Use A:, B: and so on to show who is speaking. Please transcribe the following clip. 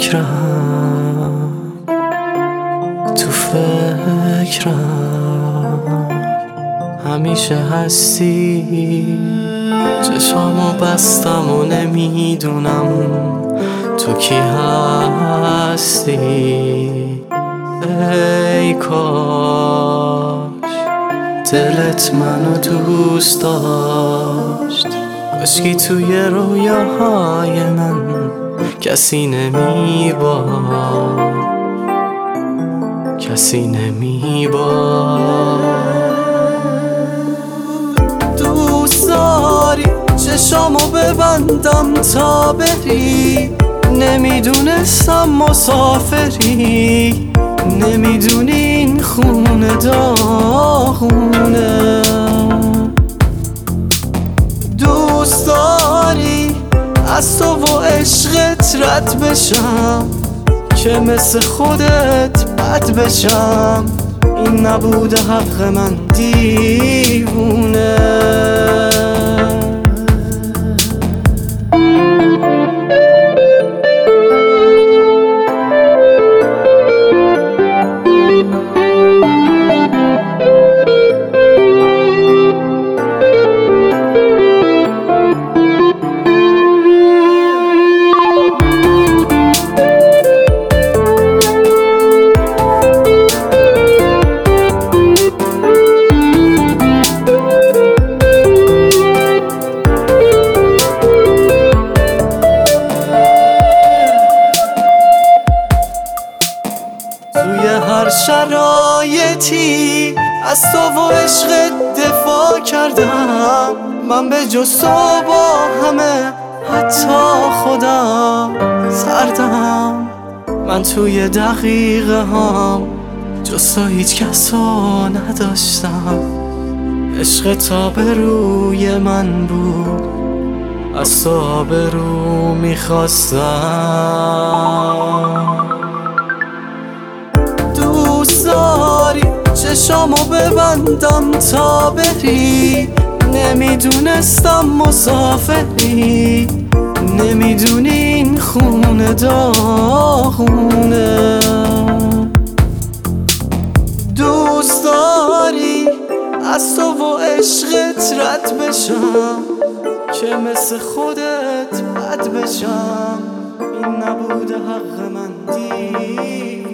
A: فکرم همیشه هستی. چشامو بستم و نمیدونم تو کی هستی. ای کاش دلت منو دوست داشت، کاشکی توی رویاهای من کسی نمیباد، کسی نمیباد. دوست داری چشامو ببندم تا بری، نمیدونستم مسافری، نمیدونی این خونه داغونه. دوست داری از تو و عشقت رد بشم، که مثل خودت بد بشم. این نبوده حق من دیوونه. توی هر شرایطی از تو و عشقت دفاع کردم. من به جز تو با همه حتی خودم سردم. من توی دقیقه هم جز تو هیچ کسو نداشتم. عشق تا به روی من بود، از تو آبرو میخواستم. دوست داری چشامو ببندم تا بری، نمیدونستم مسافری، نمیدونی این خونه داغونه. دوست داری از تو و عشقت رد بشم، که مثل خودت بد بشم. این نبوده حق من